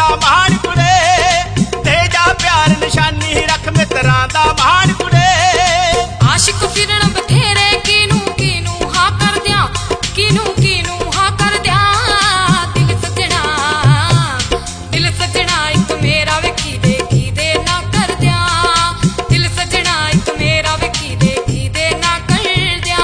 महान कुड़े, दे जा प्यार निशानी रख मित्रां दा महान कुड़े। आशिक फिरन बथेरे किनू किनू हाँ कर दिया, किनू किनू हाँ कर दिया। दिल सजना एक मेरा वेखी दे ना कर दिया। दिल सजना एक मेरा वेखी दे ना कर दिया।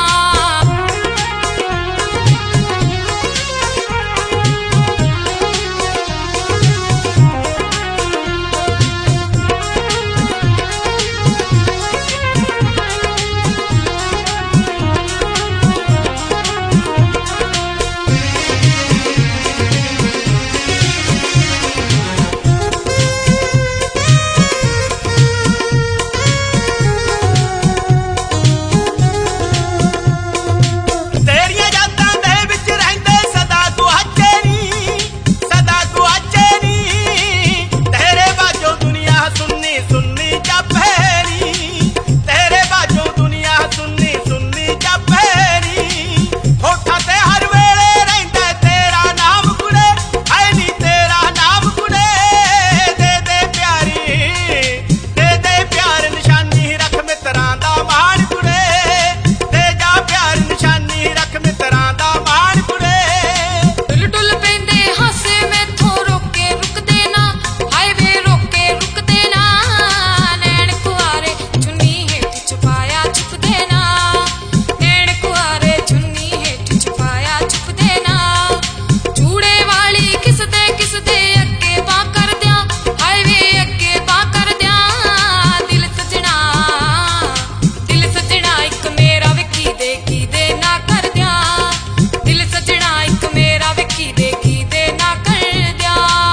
तेरियां यादां दे विच रहिंदे सदा गुआचे नी, सदा गुआचे नी। तेरे बाजों दुनिया सुन्नी सुन्नी जापे नी, तेरे बाजों दुनिया सुन्नी सुन्नी जापे नी। होठां ते हर वेले रहिंदा तेरा नाम कुड़े, है नी तेरा नाम कुड़े। दे दे प्यार निशानी रख मित्रां दा महान कुड़े, दे जा प्यार निशानी रख मित्रां दा महान कुड़े। डुल डुल पेंदे हासे मैथों रोके रुकदे ना, हाय वे रोके रुकदे ना। नैन कुआरे चुन्नी हेठ छुपाया चुकदे ना, नैन कुआरे चुन्नी हेठ छुपाया चुकदे ना। चूड़े वाली किसदे अगे बां कर दिया, हाय वे अगे बां कर दिया। दिल सजना एक मेरा वेखी दे ना कर दिया। दिल सजना एक मेरा वेखी दे ना कर दिया।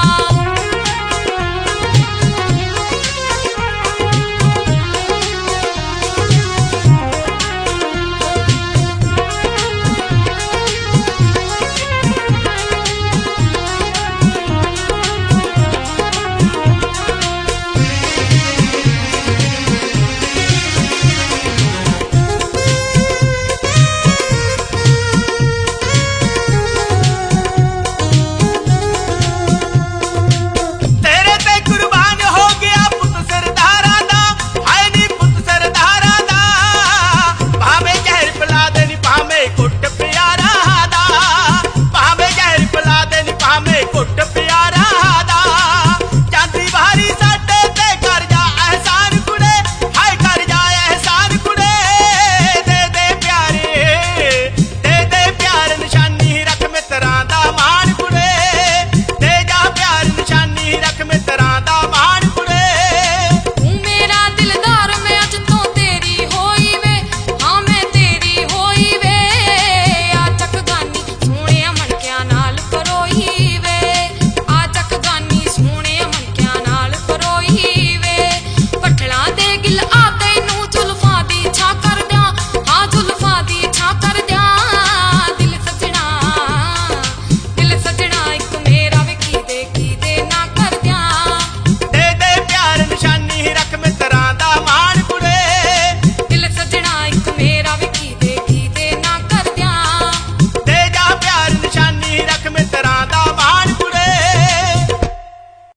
तेरे ते कुर्बान हो गया पुत सरदारा दा, है नी पुत सरदारा दा। भावें जहर पिला दे नी भावें घुट प्यारा दा, भावें जहर पिला दे नी भावें घुट